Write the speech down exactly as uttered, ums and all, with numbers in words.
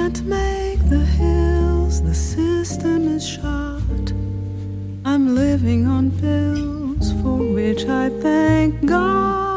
can't make the hills, the system is shot. I'm living on pills for which I thank God.